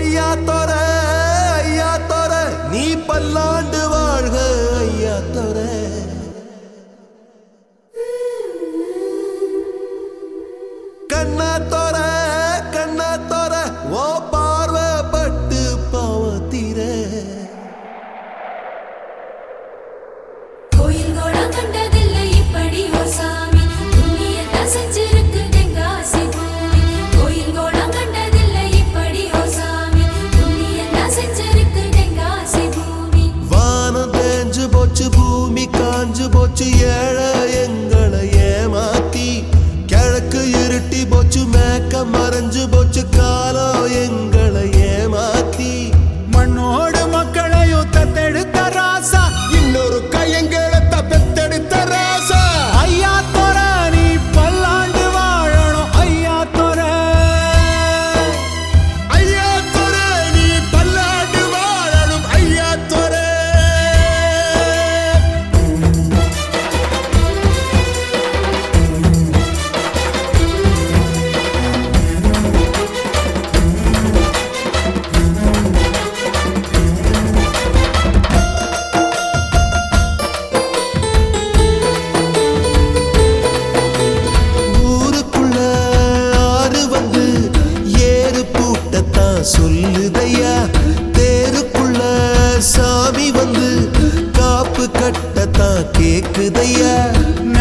ஐயா தோர நீ பல்லாண்டு வாழ்க ஐயா தோர கண்ணா தோர ஓ பார்வப்பட்டு பாவத்தீர கோயில் கோடம் கண்டதில்லை இப்படி ஒரு சாமி புண்ணியத்தை செஞ்சிருக்கு தெங்காசி பூமி கோயில் கோடம் கண்டதில்லை இப்படி ஒரு சாமி புண்ணியத்தை செஞ்சிருக்கு தெங்காசி பூமி வானம் தேஞ்சு போச்சு பூமி காஞ்சு போச்சு ஏழை எங்களை ஏமாத்தி கிழக்கு இருட்டி போச்சு மேக்க மறைஞ்சு போச்சு காலம் எங்களை ஏமாத்தி மண்ணோடு மக்களையும் தத்தெடுத்த ராசா இன்னொரு கையங்களை தத்தெடுத்த ராசா ஐயா தோர நீ பல்லாண்டு வாழணும் ஐயா தோர நீ பல்லாண்டு வாழணும் ஐயா தோர சொல்லுதையா தேருக்குள்ள சாமி வந்து காப்பு கட்டத்தான் கேக்குதையா